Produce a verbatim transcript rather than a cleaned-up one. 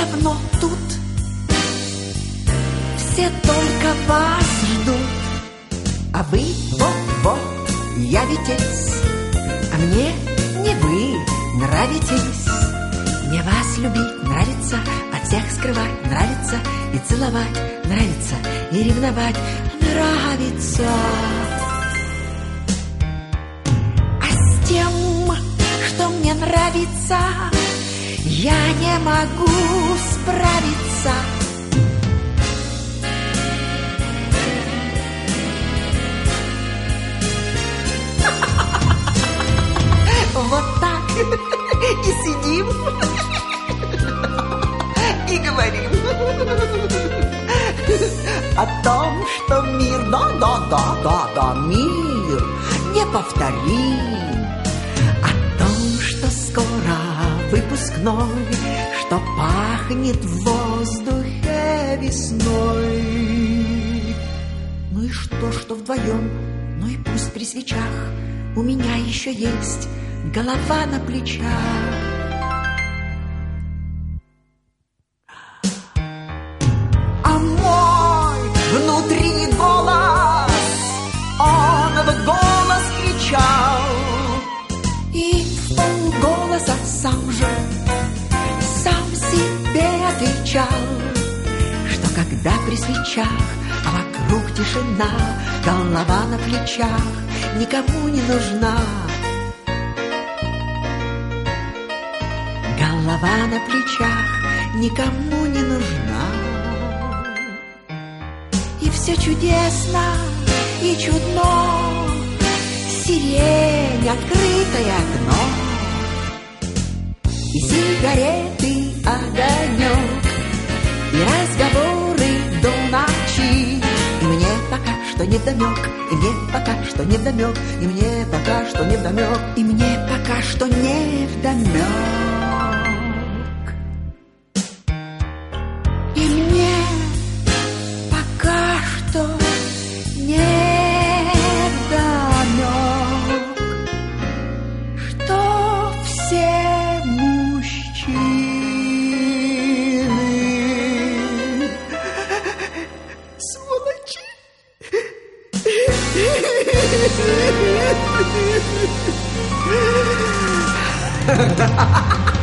давно тут, все только вас ждут. А вы вот-вот явитесь, а мне не вы нравитесь. Мне вас любить нравится, от всех скрывать нравится, и целовать нравится, и ревновать нравится. А с тем, что мне нравится, я не могу справиться. Вот так и сидим, и говорим о том, что мир, да-да-да-да-да, мир неповторим. О том, что скоро выпускной, что пахнет в воздухе весной. Ну и что, что вдвоем, ну и пусть при свечах у меня еще есть голова на плечах. А мой внутренний голос, он в голос кричал, и в полголоса сам же, сам себе отвечал, что когда при свечах, а вокруг тишина, голова на плечах никому не нужна. Голова на плечах никому не нужна. И все чудесно и чудно, сирень, открытое окно, и сигареты, огонек, и разговоры до ночи. И мне пока что невдомек, и мне пока что невдомек, и мне пока что невдомек, и мне пока что невдомек. И мне пока что невдомек, что все мужчины сволочи. Ha ha ha ha!